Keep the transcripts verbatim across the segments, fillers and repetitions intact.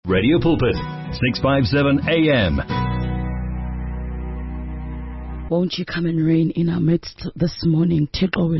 Radio Pulpit, six fifty-seven A M. Won't you come and reign in our midst this morning?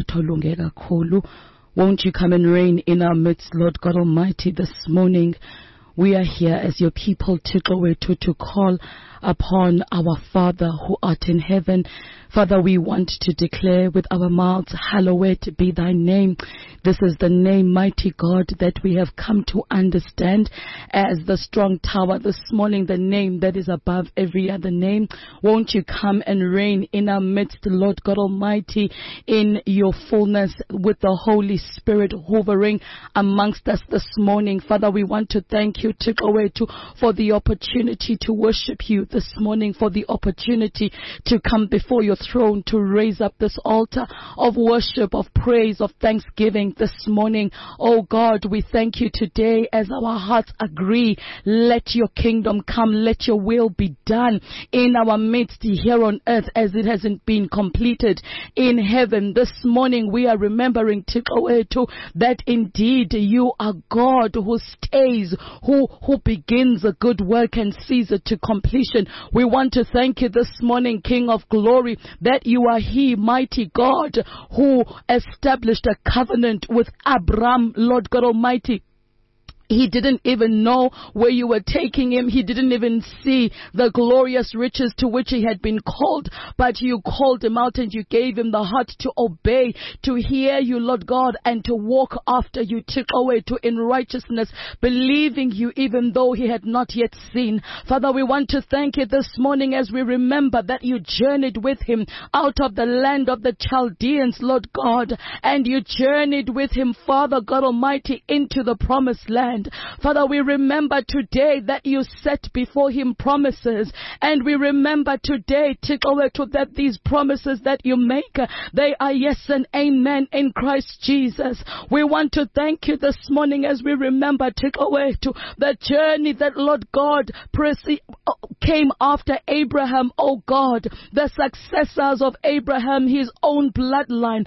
Won't you come and reign in our midst, Lord God Almighty, this morning? We are here as your people to to call upon our Father who art in heaven. Father, we want to declare with our mouths, hallowed be thy name. This is the name, mighty God, that we have come to understand as the strong tower this morning, the name that is above every other name. Won't you come and reign in our midst, Lord God Almighty, in your fullness with the Holy Spirit hovering amongst us this morning. Father, we want to thank you to go away to for the opportunity to worship you this morning, for the opportunity to come before your throne, to raise up this altar of worship, of praise, of thanksgiving this morning. Oh God, we thank you today as our hearts agree. Let your kingdom come. Let your will be done in our midst here on earth as it hasn't been completed in heaven. This morning we are remembering to go to that indeed you are God who stays, who, who begins a good work and sees it to completion. We want to thank you this morning, King of glory, that you are He, mighty God, who established a covenant with Abraham, Lord God Almighty. He didn't even know where you were taking him. He didn't even see the glorious riches to which he had been called. But you called him out and you gave him the heart to obey, to hear you, Lord God, and to walk after you, took away to in righteousness, believing you even though he had not yet seen. Father, we want to thank you this morning as we remember that you journeyed with him out of the land of the Chaldeans, Lord God, and you journeyed with him, Father God Almighty, into the promised land. Father, we remember today that you set before him promises, and we remember today, to that these promises that you make, they are yes and amen in Christ Jesus. We want to thank you this morning as we remember to the journey that Lord God came after Abraham, oh God, the successors of Abraham, his own bloodline,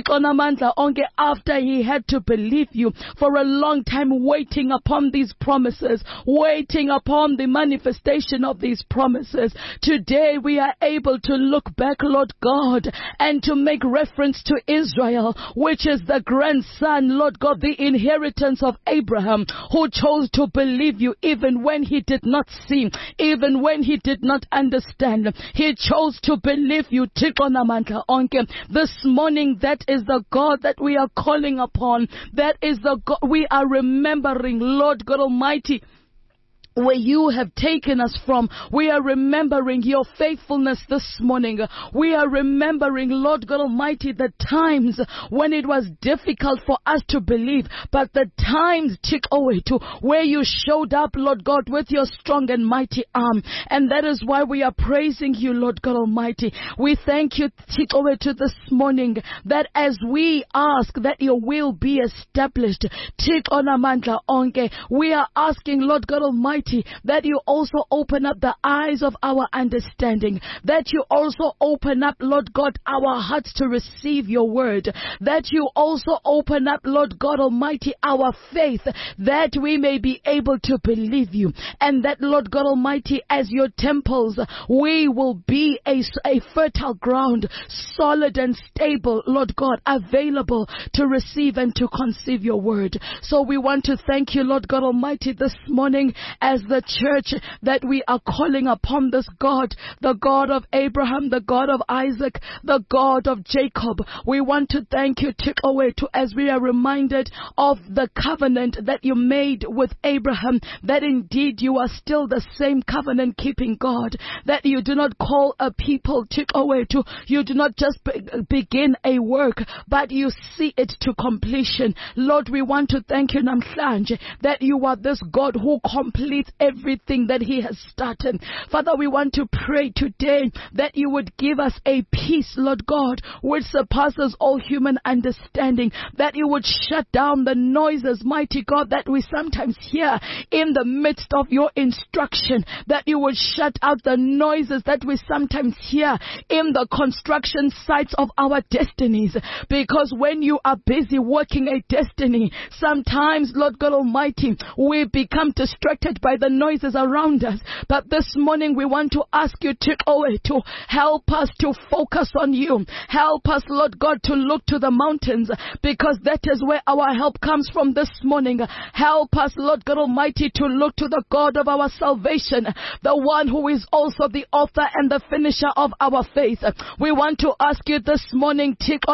after he had to believe you for a long time, waiting upon these promises, waiting upon the manifestation of these promises. Today we are able to look back, Lord God, and to make reference to Israel, which is the grandson, Lord God, the inheritance of Abraham, who chose to believe you even when he did not see, even when he did not understand. He chose to believe you. This morning, that is the God that we are calling upon. That is the God we are remembering, Lord God Almighty, where you have taken us from. We are remembering your faithfulness this morning. We are remembering, Lord God Almighty, the times when it was difficult for us to believe, but the times took away to where you showed up, Lord God, with your strong and mighty arm. And that is why we are praising you, Lord God Almighty. We thank you, take away to this morning, that as we ask that your will be established, take on amandla onke, we are asking, Lord God Almighty, that you also open up the eyes of our understanding, that you also open up, Lord God, our hearts to receive your word, that you also open up, Lord God Almighty, our faith, that we may be able to believe you, and that, Lord God Almighty, as your temples, we will be a, a fertile ground, solid and stable, Lord God, available to receive and to conceive your word. So we want to thank you, Lord God Almighty, this morning as the church that we are calling upon this God, the God of Abraham, the God of Isaac, the God of Jacob. We want to thank you, take away to as we are reminded of the covenant that you made with Abraham, that indeed you are still the same covenant keeping God, that you do not call a people, take away to, you do not just be, begin a work, but you see it to completion. Lord, we want to thank you, Namhlanje, that you are this God who completes everything that he has started. Father, we want to pray today that you would give us a peace, Lord God, which surpasses all human understanding, that you would shut down the noises, mighty God, that we sometimes hear in the midst of your instruction, that you would shut out the noises that we sometimes hear in the construction sites of our destinies, because when you are busy working a destiny, sometimes, Lord God Almighty, we become distracted by by the noises around us. But this morning we want to ask you to, oh, to help us to focus on you. Help us, Lord God, to look to the mountains, because that is where our help comes from this morning. Help us, Lord God Almighty, to look to the God of our salvation, the one who is also the author and the finisher of our faith. We want to ask you this morning,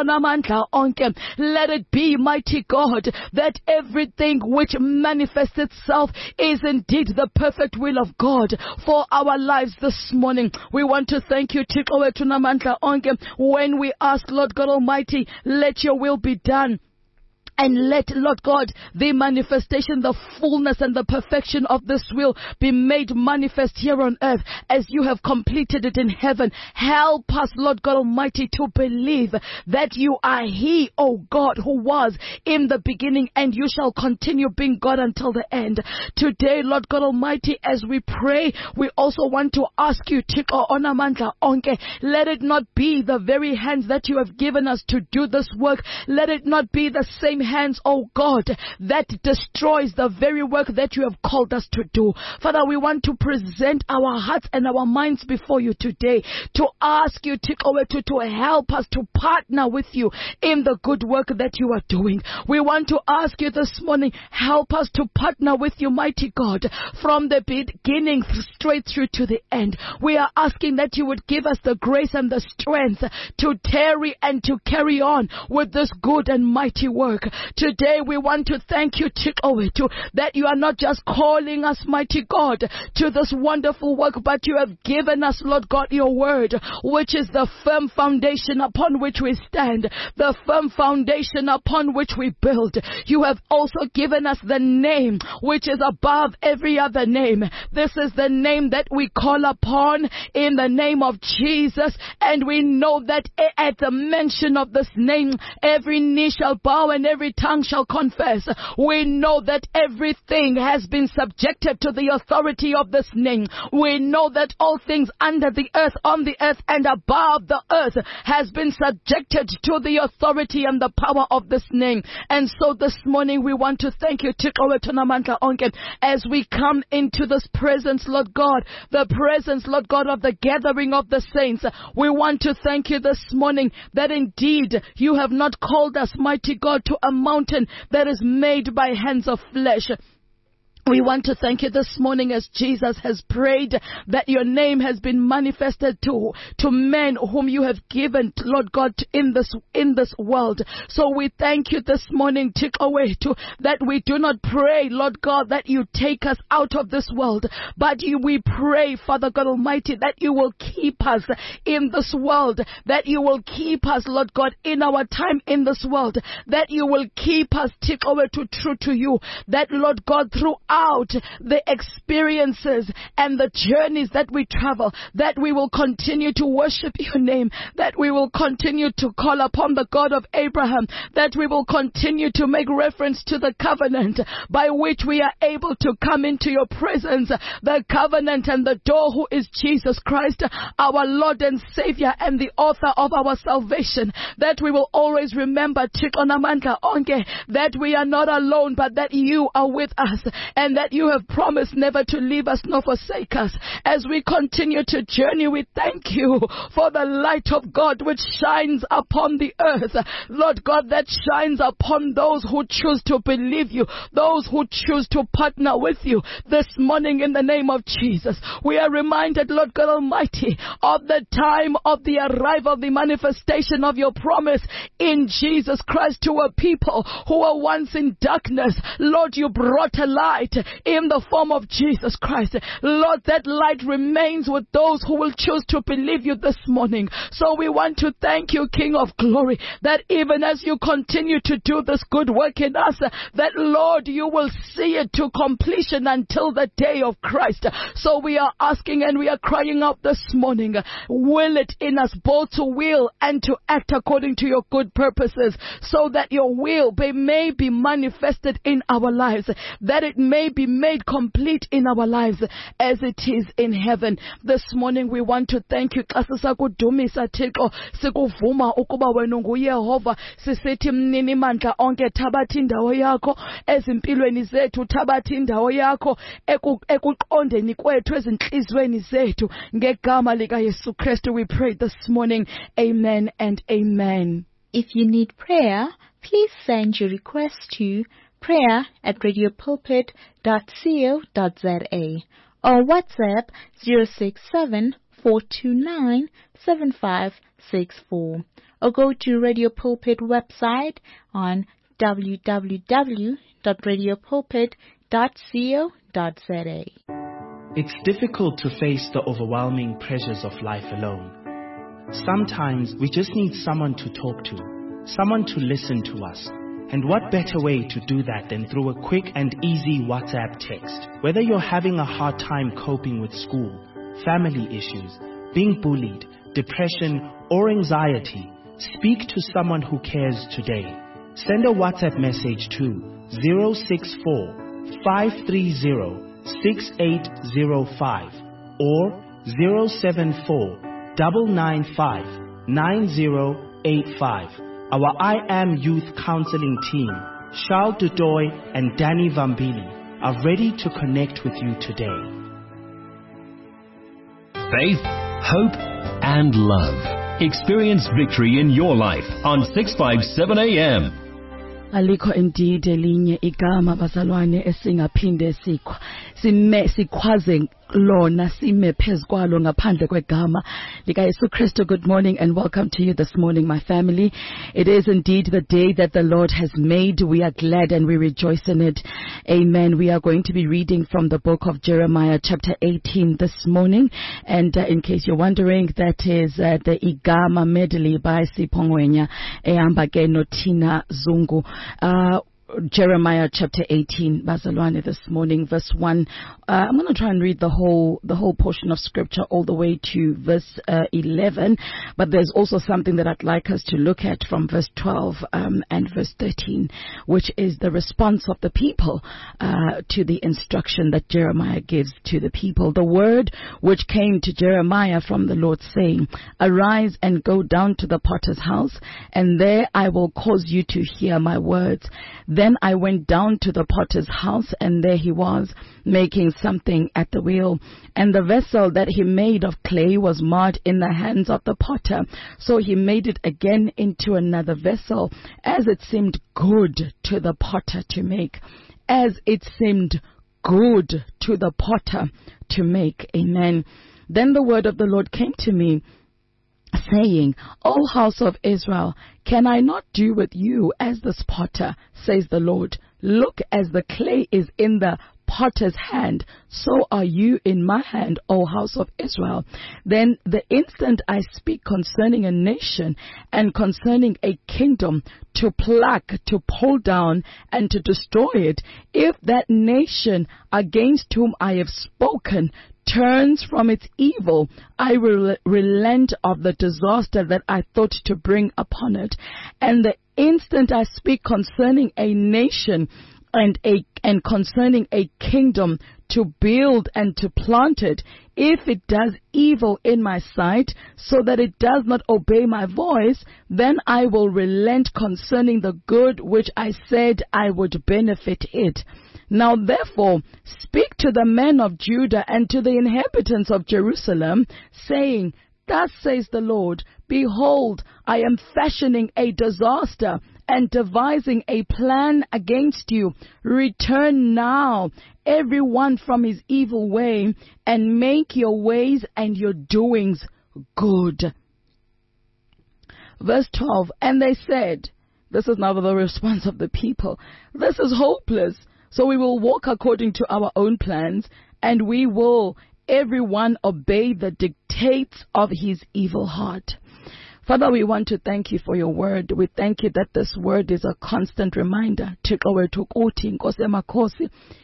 let it be, mighty God, that everything which manifests itself is indeed the perfect will of God for our lives this morning. We want to thank you when we ask, Lord God Almighty, let your will be done. And let, Lord God, the manifestation, the fullness and the perfection of this will be made manifest here on earth as you have completed it in heaven. Help us, Lord God Almighty, to believe that you are He, O God, who was in the beginning, and you shall continue being God until the end. Today, Lord God Almighty, as we pray, we also want to ask you, let it not be the very hands that you have given us to do this work. Let it not be the same hands, oh God, that destroys the very work that you have called us to do. Father, we want to present our hearts and our minds before you today to ask you to, to, to help us to partner with you in the good work that you are doing. We want to ask you this morning, help us to partner with you, mighty God, from the beginning straight through to the end. We are asking that you would give us the grace and the strength to tarry and to carry on with this good and mighty work. Today we want to thank you, Chikowetu, that you are not just calling us, mighty God, to this wonderful work, but you have given us, Lord God, your word, which is the firm foundation upon which we stand, the firm foundation upon which we build. You have also given us the name which is above every other name. This is the name that we call upon in the name of Jesus, and we know that at the mention of this name, every knee shall bow and every tongue shall confess. We know that everything has been subjected to the authority of this name. We know that all things under the earth, on the earth, and above the earth has been subjected to the authority and the power of this name. And so this morning we want to thank you, as we come into this presence, Lord God, the presence, Lord God, of the gathering of the saints. We want to thank you this morning that indeed you have not called us, mighty God, to a mountain that is made by hands of flesh. We want to thank you this morning as Jesus has prayed that your name has been manifested to, to men whom you have given, Lord God, in this, in this world. So we thank you this morning, take away to, that we do not pray, Lord God, that you take us out of this world, but you, we pray, Father God Almighty, that you will keep us in this world, that you will keep us, Lord God, in our time in this world, that you will keep us, take away to true to you, that, Lord God, through out the experiences and the journeys that we travel, that we will continue to worship your name, that we will continue to call upon the God of Abraham, that we will continue to make reference to the covenant by which we are able to come into your presence, the covenant and the door who is Jesus Christ, our Lord and Savior and the author of our salvation, that we will always remember that we are not alone, but that you are with us, and that you have promised never to leave us nor forsake us. As we continue to journey, we thank you for the light of God which shines upon the earth. Lord God, that shines upon those who choose to believe you, those who choose to partner with you. This morning in the name of Jesus, we are reminded, Lord God Almighty, of the time of the arrival, the manifestation of your promise in Jesus Christ to a people who were once in darkness. Lord, you brought a light in the form of Jesus Christ. Lord, that light remains with those who will choose to believe you this morning. So we want to thank you, King of Glory, that even as you continue to do this good work in us, that, Lord, you will see it to completion until the day of Christ. So we are asking and we are crying out this morning, will it in us both to will and to act according to your good purposes, so that your will may be manifested in our lives, that it may may be made complete in our lives as it is in heaven. This morning we want to thank you. Xa sisakudumisa Thixo, sikuvuma ukuba wena nguYehova. Sisithi mnini mandla onke, thabatha indawo yakho ezimpilweni zethu, thabatha indawo yakho ekuqondeni kwethu, ezinhlizweni zethu. Ngegama lika Yesu Kristu we pray this morning. Amen and amen. If you need prayer, please send your request to prayer at radiopulpit dot co dot za or WhatsApp zero six seven, four two nine, seven five six four, or go to Radio Pulpit website on w w w dot radiopulpit dot co dot za. It's difficult to face the overwhelming pressures of life alone. Sometimes we just need someone to talk to, someone to listen to us. And what better way to do that than through a quick and easy WhatsApp text? Whether you're having a hard time coping with school, family issues, being bullied, depression, or anxiety, speak to someone who cares today. Send a WhatsApp message to zero six four, five three zero, six eight zero five or zero seven four, nine nine five, nine zero eight five. Our I Am Youth Counseling team, Charles Dudoy and Danny Vambili, are ready to connect with you today. Faith, hope, and love. Experience victory in your life on six fifty-seven A M. Alikho indeed elinye igama bazalwane esingaphinde sikwa sime sikhwaze lona sime phezukwalo ngaphandle kwegama lika Yesu Kristu. Good morning and welcome to you this morning, my family. It is indeed the day that the Lord has made. We are glad and we rejoice in it. Amen. We are going to be reading from the book of Jeremiah chapter eighteen this morning, and uh, in case you're wondering, that is uh, the igama medley by Sipongwenya ehamba ke noThina Zungu. Uh, Jeremiah chapter eighteen, Bazalwane, this morning, verse one. Uh, I'm going to try and read the whole the whole portion of scripture all the way to verse uh, eleven, but there's also something that I'd like us to look at from verse twelve um, and verse thirteen, which is the response of the people uh, to the instruction that Jeremiah gives to the people. The word which came to Jeremiah from the Lord, saying, "Arise and go down to the potter's house, and there I will cause you to hear my words." Then I went down to the potter's house, and there he was, making something at the wheel. And the vessel that he made of clay was marred in the hands of the potter. So he made it again into another vessel, as it seemed good to the potter to make. As it seemed good to the potter to make. Amen. Then the word of the Lord came to me, saying, O house of Israel, can I not do with you as this potter, says the Lord? Look, as the clay is in the potter's hand, so are you in my hand, O house of Israel. Then the instant I speak concerning a nation and concerning a kingdom, to pluck, to pull down, and to destroy it, if that nation against whom I have spoken turns from its evil, I will relent of the disaster that I thought to bring upon it. And the instant I speak concerning a nation and a and concerning a kingdom, to build and to plant it, if it does evil in my sight, so that it does not obey my voice, then I will relent concerning the good which I said I would benefit it. Now therefore speak to the men of Judah and to the inhabitants of Jerusalem, saying, Thus says the Lord, behold, I am fashioning a disaster and devising a plan against you. Return now, every one from his evil way, and make your ways and your doings good. Verse twelve, and they said, this is now the response of the people, this is hopeless. So we will walk according to our own plans, and we will everyone obey the dictates of his evil heart. Father, we want to thank you for your word. We thank you that this word is a constant reminder. Thixo wethu ukuthi Nkosi emakhosi,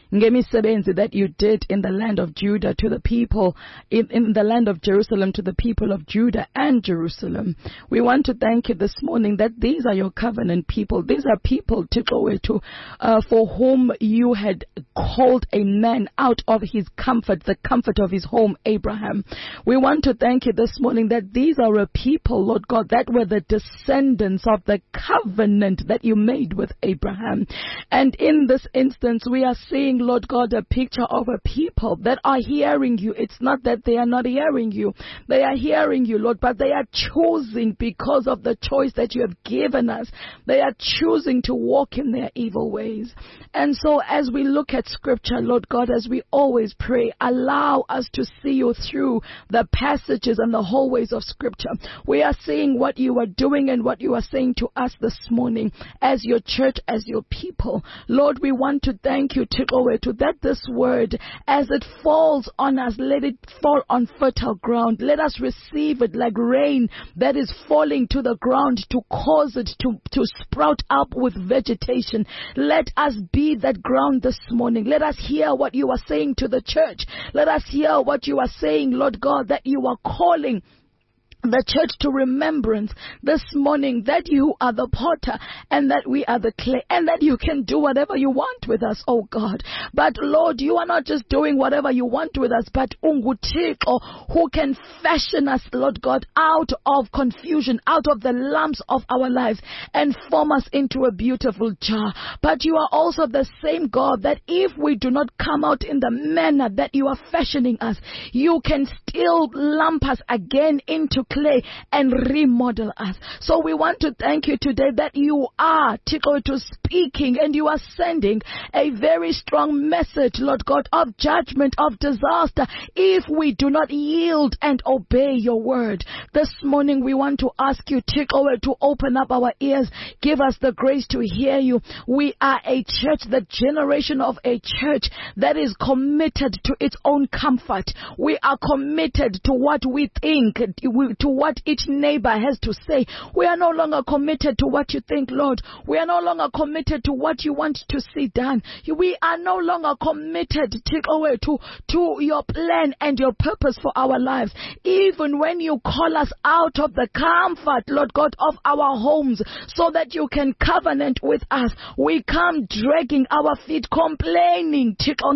ngemisebenzi that you did in the land of Judah to the people, in, in the land of Jerusalem to the people of Judah and Jerusalem. We want to thank you this morning that these are your covenant people. These are people, Tikowetu, uh, for whom you had called a man out of his comfort, the comfort of his home, Abraham. We want to thank you this morning that these are a people, Lord God, that were the descendants of the covenant that you made with Abraham. And in this instance, we are seeing, Lord God, a picture of a people that are hearing you. It's not that they are not hearing you. They are hearing you, Lord, but they are choosing because of the choice that you have given us. They are choosing to walk in their evil ways. And so as we look at Scripture, Lord God, as we always pray, allow us to see you through the passages and the hallways of Scripture. We are seeing what you are doing and what you are saying to us this morning as your church, as your people. Lord, we want to thank you, Tikowetu, that this word, as it falls on us, let it fall on fertile ground. Let us receive it like rain that is falling to the ground to cause it to, to sprout up with vegetation. Let us be that ground this morning. Let us hear what you are saying to the church. Let us hear what you are saying, Lord God, that you are calling the church to remembrance this morning, that you are the potter and that we are the clay, and that you can do whatever you want with us, oh God. But Lord, you are not just doing whatever you want with us, but ungutiko, who can fashion us, Lord God, out of confusion, out of the lumps of our lives, and form us into a beautiful jar. But you are also the same God that if we do not come out in the manner that you are fashioning us, you can still lump us again into clay and remodel us. So we want to thank you today that you are, Tikowetu, speaking, and you are sending a very strong message, Lord God, of judgment, of disaster, if we do not yield and obey your word. This morning we want to ask you, Tikowetu, to open up our ears. Give us the grace to hear you. We are a church, the generation of a church that is committed to its own comfort. We are committed to what we think, to what each neighbor has to say. We are no longer committed to what you think, Lord. We are no longer committed to what you want to see done. We are no longer committed to, to, to your plan and your purpose for our lives. Even when you call us out of the comfort, Lord God, of our homes, so that you can covenant with us, we come dragging our feet, complaining,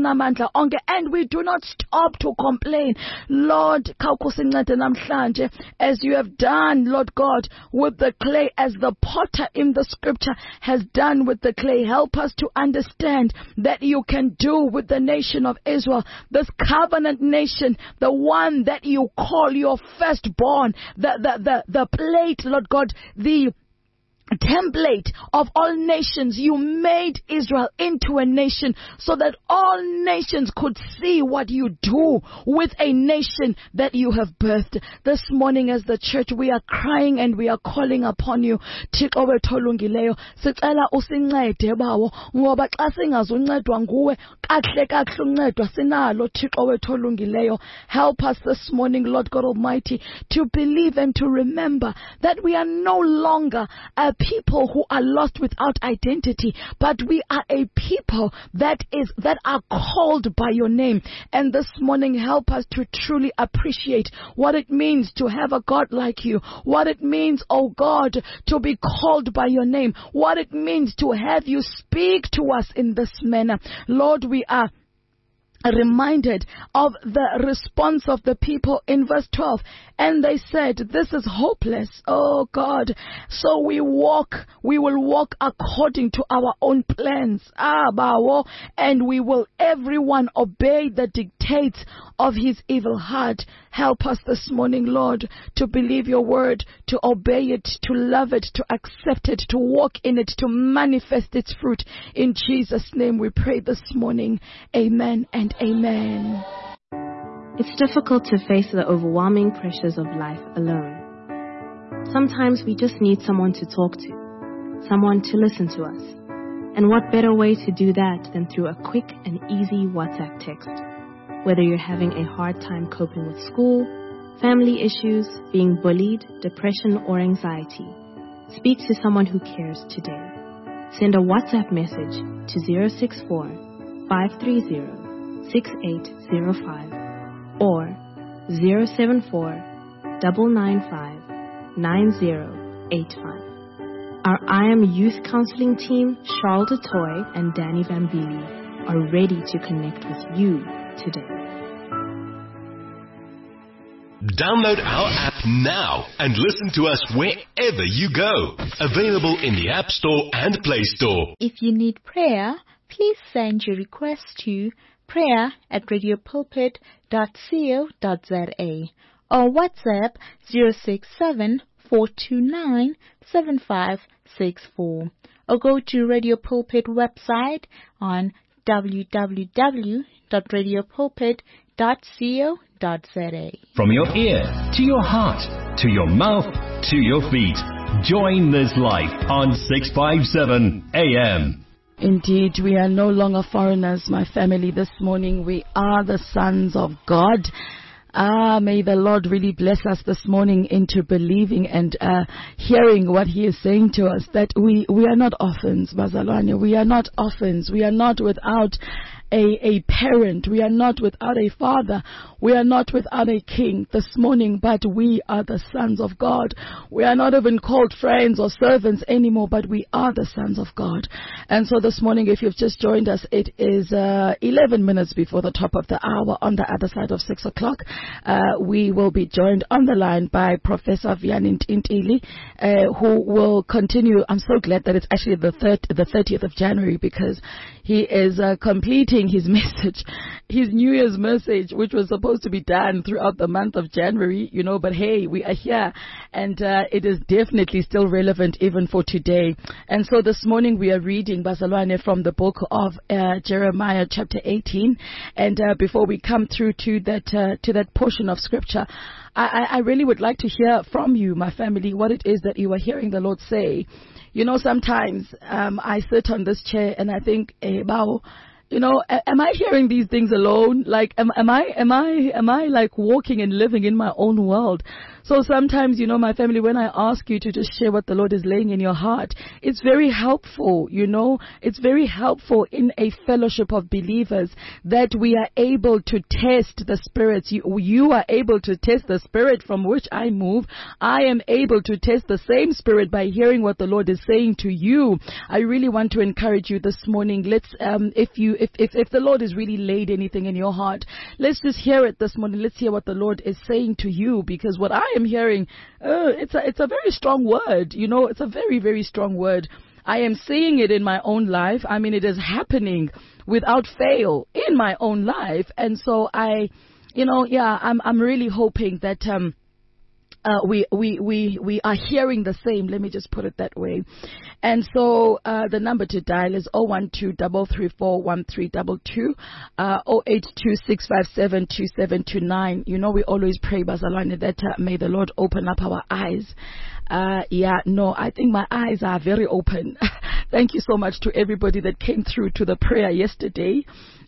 and we do not stop to complain. Lord, as you have done, Lord God, with the clay, as the potter in the scripture has done with the clay, help us to understand that you can do with the nation of Israel, this covenant nation, the one that you call your firstborn, the, the, the, the plate, Lord God, the template of all nations. You made Israel into a nation so that all nations could see what you do with a nation that you have birthed. This morning as the church, we are crying and we are calling upon you. Tikowetu olungileyo, sicela usincede bawo, ngoba xa singazuncedwa nguwe, kahle kahle uncedwa sinalo. Tikowetu olungileyo, help us this morning, Lord God Almighty, to believe and to remember that we are no longer a people who are lost without identity, but we are a people that is that are called by your name. And this morning, help us to truly appreciate what it means to have a God like you, what it means, oh God, to be called by your name, what it means to have you speak to us in this manner. Lord, we are reminded of the response of the people in verse twelve, and they said, this is hopeless, oh God, so we walk we will walk according to our own plans, ah, bawo, and we will everyone obey the dictates of his evil heart. Help us this morning, Lord, to believe your word, to obey it, to love it, to accept it, to walk in it, to manifest its fruit. In Jesus' name we pray this morning. Amen and amen. It's difficult to face the overwhelming pressures of life alone. Sometimes we just need someone to talk to, someone to listen to us. And what better way to do that than through a quick and easy WhatsApp text? Whether you're having a hard time coping with school, family issues, being bullied, depression, or anxiety, speak to someone who cares today. Send a WhatsApp message to zero six four, five three zero, six eight zero five or zero seven four, nine nine five, nine zero eight five. Our I Am Youth Counseling team, Charles DeToy and Danny Bambili, are ready to connect with you today. Download our app now and listen to us wherever you go. Available in the App Store and Play Store. If you need prayer, please send your request to prayer at radio pulpit dot co dot za or WhatsApp zero six seven, four two nine, seven five six four or go to Radio Pulpit website on w w w dot radio pulpit dot co dot za. From your ear to your heart, to your mouth, to your feet. Join this life on six fifty-seven A M. Indeed, we are no longer foreigners, my family. This morning we are the sons of God. Ah, may the Lord really bless us this morning into believing and uh, hearing what He is saying to us, that we, we are not orphans, Bazalwane. We are not orphans. We are not without a, a parent. We are not without a father. We are not without a king this morning, but we are the sons of God. We are not even called friends or servants anymore, but we are the sons of God. And so this morning, if you've just joined us, it is uh, eleven minutes before the top of the hour on the other side of six o'clock. Uh, we will be joined on the line by Professor Vianney Ntintili, uh, who will continue. I'm so glad that it's actually the third, the thirtieth of January, because he is uh, completing his message, his New Year's message, which was supposed to be done throughout the month of January, you know, but hey, we are here, and uh, it is definitely still relevant even for today. And so this morning we are reading, Bazalwane, from the book of uh, Jeremiah chapter eighteen, and uh, before we come through to that uh, to that portion of scripture, I, I really would like to hear from you, my family, what it is that you are hearing the Lord say. You know, sometimes um, I sit on this chair and I think, eh, bow, you know, am I hearing these things alone? Like, am, am I, am I, am I like walking and living in my own world? So sometimes, you know, my family, when I ask you to just share what the Lord is laying in your heart, it's very helpful, you know, it's very helpful in a fellowship of believers that we are able to test the spirits. You, you are able to test the spirit from which I move. I am able to test the same spirit by hearing what the Lord is saying to you. I really want to encourage you this morning. Let's, um, if you, if, if, if the Lord has really laid anything in your heart, let's just hear it this morning. Let's hear what the Lord is saying to you, because what I am hearing, uh, it's a, it's a very strong word, you know, it's a very, very strong word. I am seeing it in my own life. I mean, it is happening without fail in my own life. And so I, you know, yeah, I'm, I'm really hoping that, um, Uh, we, we, we, we are hearing the same. Let me just put it that way. And so, uh, the number to dial is zero one two, three three four, one three two two, uh, zero eight two, six five seven, two seven two nine. You know, we always pray, Bazalwane, that uh, may the Lord open up our eyes. Uh, yeah, no, I think my eyes are very open. Thank you so much to everybody that came through to the prayer yesterday.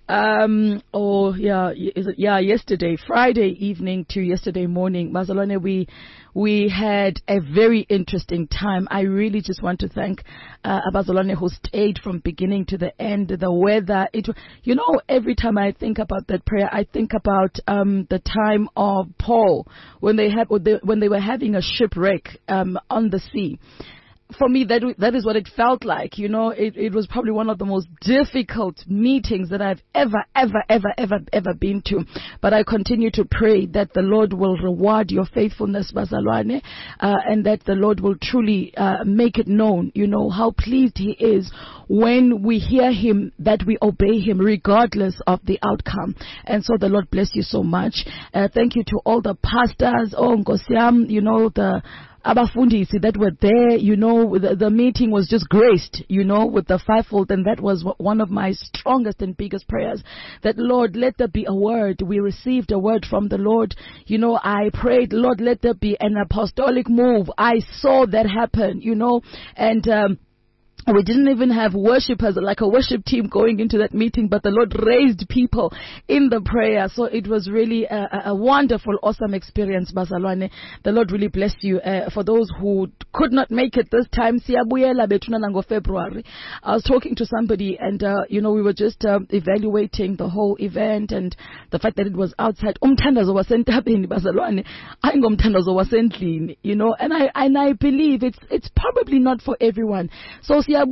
Um, oh, yeah, is it, yeah, yesterday, Friday evening to yesterday morning, Bazalwane, we, we had a very interesting time. I really just want to thank, uh, Bazalwane, who stayed from beginning to the end. The weather, it, you know, every time I think about that prayer, I think about, um, the time of Paul, when they had, when they were having a shipwreck, um, on the sea. For me, that that is what it felt like. You know, it, it was probably one of the most difficult meetings that I've ever, ever, ever, ever, ever been to. But I continue to pray that the Lord will reward your faithfulness, Bazalwane, uh, and that the Lord will truly uh, make it known, you know, how pleased He is when we hear Him, that we obey Him regardless of the outcome. And so the Lord bless you so much. Uh, thank you to all the pastors, oh, Nkosiam, you know, the abafundisi that were there, you know, the, the meeting was just graced, you know, with the fivefold, and that was one of my strongest and biggest prayers, that Lord, let there be a word. We received a word from the Lord. You know, I prayed, Lord, let there be an apostolic move. I saw that happen, you know, and um We didn't even have worshipers, like a worship team going into that meeting, but the Lord raised people in the prayer. So it was really a, a wonderful, awesome experience, Bazalwane. The Lord really bless you. Uh, for those who could not make it this time, Siyabuyela betuna nango February. I was talking to somebody and, uh, you know, we were just uh, evaluating the whole event and the fact that it was outside. Umthandazo wasentabeni, Bazalwane. Ayingomthandazo wasendlini, you know, and I, and I believe it's, it's probably not for everyone. So, at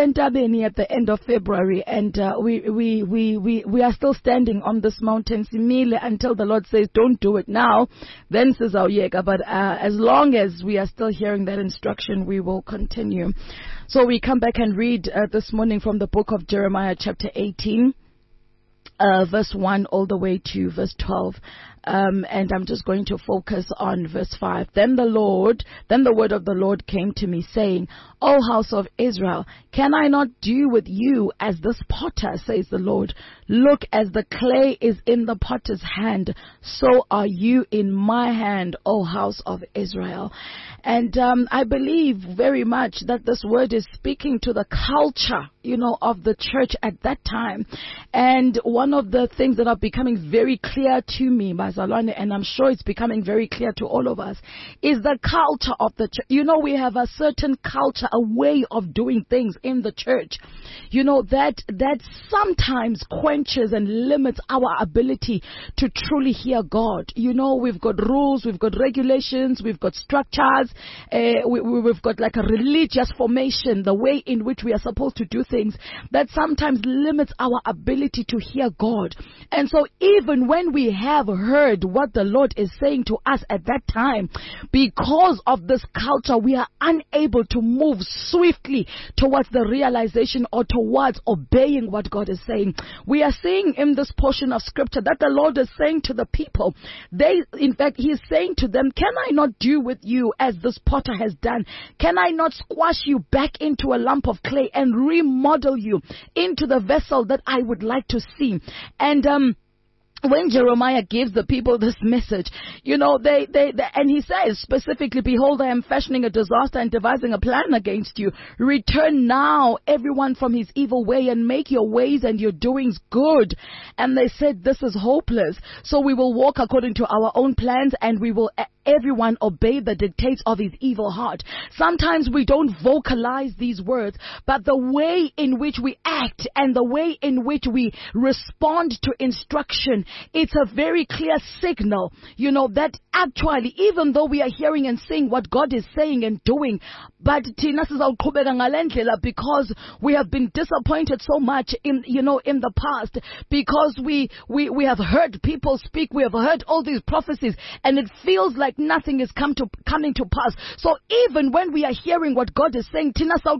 the end of February, and uh, we, we, we, we, we are still standing on this mountain simile until the Lord says, don't do it now. Then says our yega. But uh, as long as we are still hearing that instruction, we will continue. So we come back and read uh, this morning from the book of Jeremiah, chapter eighteen, uh, verse one all the way to verse twelve. Um, and I'm just going to focus on verse five. Then the Lord, then the word of the Lord came to me saying, O house of Israel, can I not do with you as this potter, says the Lord? Look, as the clay is in the potter's hand, so are you in my hand, O house of Israel. And um, I believe very much that this word is speaking to the culture, you know, of the church at that time. And one of the things that are becoming very clear to me, Bazalwane, and I'm sure it's becoming very clear to all of us, is the culture of the church. You know, we have a certain culture, a way of doing things in the church, you know, that that sometimes quenches and limits our ability to truly hear God. You know, we've got rules, we've got regulations, we've got structures, uh, we, we've got like a religious formation, the way in which we are supposed to do things, that sometimes limits our ability to hear God. And so even when we have heard what the Lord is saying to us at that time, because of this culture, we are unable to move swiftly towards the realization or towards obeying what God is saying. We are seeing in this portion of scripture that the Lord is saying to the people, they, in fact, He is saying to them, can I not do with you as this potter has done? Can I not squash you back into a lump of clay and remodel you into the vessel that I would like to see? And um when Jeremiah gives the people this message, you know, they, they, they, and he says specifically, behold, I am fashioning a disaster and devising a plan against you. Return now, everyone, from his evil way, and make your ways and your doings good. And they said, this is hopeless. So we will walk according to our own plans, and we will everyone obey the dictates of his evil heart. Sometimes we don't vocalize these words, but the way in which we act and the way in which we respond to instruction, it's a very clear signal, you know, that actually, even though we are hearing and seeing what God is saying and doing, but because we have been disappointed so much in, you know, in the past, because we, we, we have heard people speak, we have heard all these prophecies, and it feels like nothing is come to, coming to pass. So even when we are hearing what God is saying, because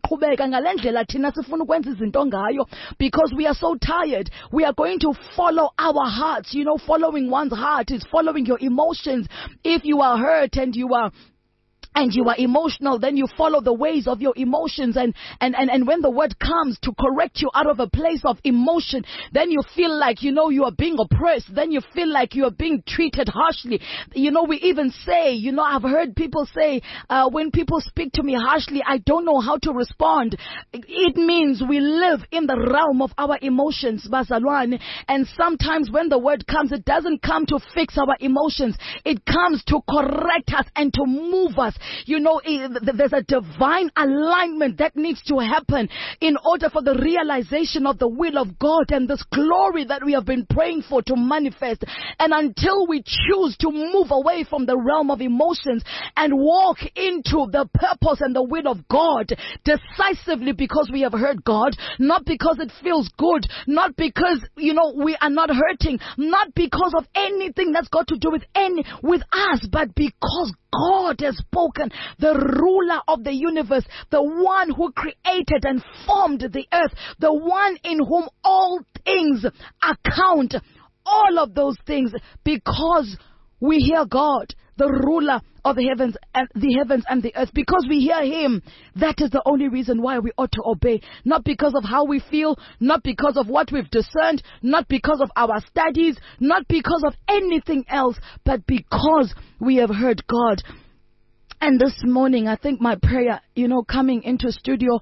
we are so tired, we are going to follow our hearts. You know, following one's heart is following your emotions. If you are hurt and you are and you are emotional, then you follow the ways of your emotions. And, and, and, and when the word comes to correct you out of a place of emotion, then you feel like, you know, you are being oppressed. Then you feel like you are being treated harshly. You know, we even say, you know, I've heard people say, uh, when people speak to me harshly, I don't know how to respond. It means we live in the realm of our emotions, Bazalwane. And sometimes when the word comes, it doesn't come to fix our emotions. It comes to correct us and to move us. You know, there's a divine alignment that needs to happen in order for the realization of the will of God and this glory that we have been praying for to manifest. And until we choose to move away from the realm of emotions and walk into the purpose and the will of God decisively, because we have heard God, not because it feels good, not because, you know, we are not hurting, not because of anything that's got to do with any with us, but because God has spoken, the ruler of the universe, the one who created and formed the earth, the one in whom all things account, all of those things, because we hear God, the ruler of the heavens and the heavens and the earth, because we hear him. That is the only reason why we ought to obey, not because of how we feel, not because of what we've discerned, not because of our studies, not because of anything else, but because we have heard God. And this morning, I think my prayer, you know, coming into studio,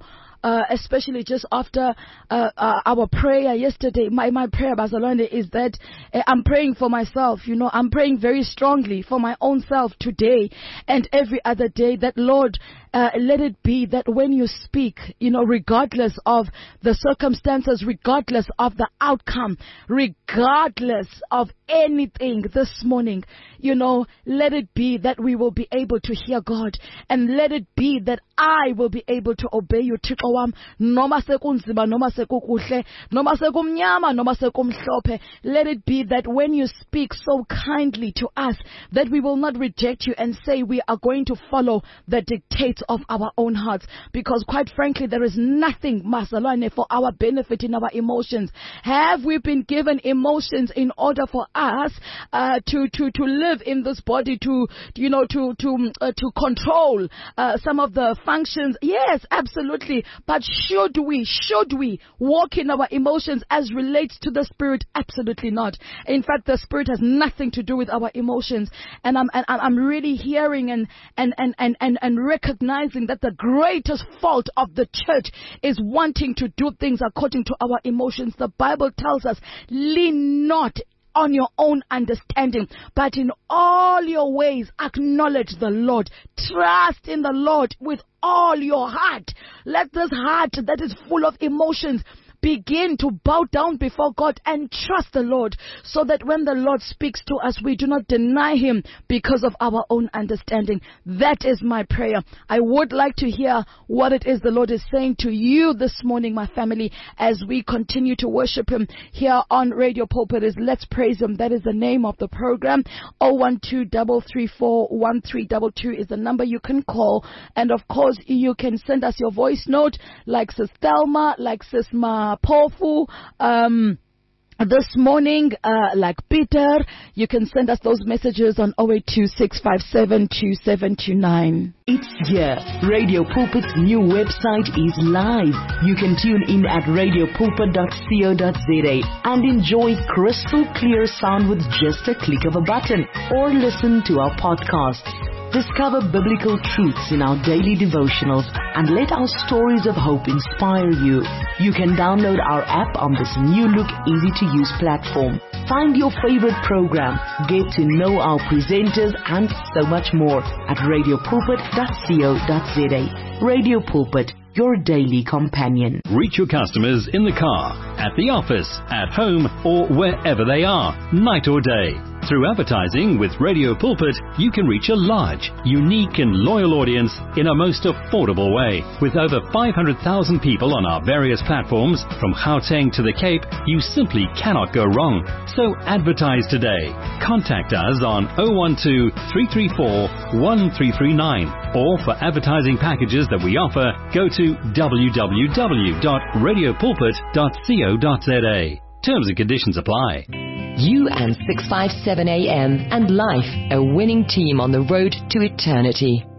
uh, especially just after uh, uh, our prayer yesterday. My, my prayer, Bazalwane, is that uh, I'm praying for myself. You know, I'm praying very strongly for my own self today and every other day that, Lord, Uh, let it be that when you speak, you know, regardless of the circumstances, regardless of the outcome, regardless of anything this morning, you know, let it be that we will be able to hear God, and let it be that I will be able to obey you. Thixo wam, noma sekunzima, noma sekukuhle, noma sekumnyama, noma sekumhlophe, let it be that when you speak so kindly to us, that we will not reject you and say we are going to follow the dictates of our own hearts, because quite frankly there is nothing, Masalwane, for our benefit in our emotions. Have we been given emotions in order for us uh, to to to live in this body, to you know to to uh, to control uh, some of the functions? Yes, absolutely. But should we should we walk in our emotions as relates to the Spirit? Absolutely not. In fact, the Spirit has nothing to do with our emotions. And I'm and I'm really hearing and and and and and, and recognizing that the greatest fault of the church is wanting to do things according to our emotions. The Bible tells us, lean not on your own understanding, but in all your ways acknowledge the Lord. Trust in the Lord with all your heart. Let this heart that is full of emotions begin to bow down before God and trust the Lord, so that when the Lord speaks to us, we do not deny him because of our own understanding. That is my prayer. I would like to hear what it is the Lord is saying to you this morning, my family, as we continue to worship him here on Radio Pulpit. Is Let's Praise Him. That is the name of the program. oh one two, three three four, one three two two is the number you can call. And of course, you can send us your voice note like Sis Thelma, like Sis Ma Pofu, um, this morning, uh, like Peter. You can send us those messages on oh eight two, six five seven, two seven two nine. It's here. Radio Pulpit's new website is live. You can tune in at radio pulpit dot co dot za and enjoy crystal clear sound with just a click of a button, or listen to our podcasts. Discover biblical truths in our daily devotionals and let our stories of hope inspire you. You can download our app on this new look, easy-to-use platform. Find your favorite program, get to know our presenters, and so much more at radio pulpit dot co dot za. Radio Pulpit, your daily companion. Reach your customers in the car, at the office, at home, or wherever they are, night or day. Through advertising with Radio Pulpit, you can reach a large, unique and loyal audience in a most affordable way. With over five hundred thousand people on our various platforms, from Gauteng to the Cape, you simply cannot go wrong. So advertise today. Contact us on oh one two, three three four, one three three nine, or for advertising packages that we offer, go to w w w dot radio pulpit dot co dot za. Terms and conditions apply. You and six five seven A M and life, a winning team on the road to eternity.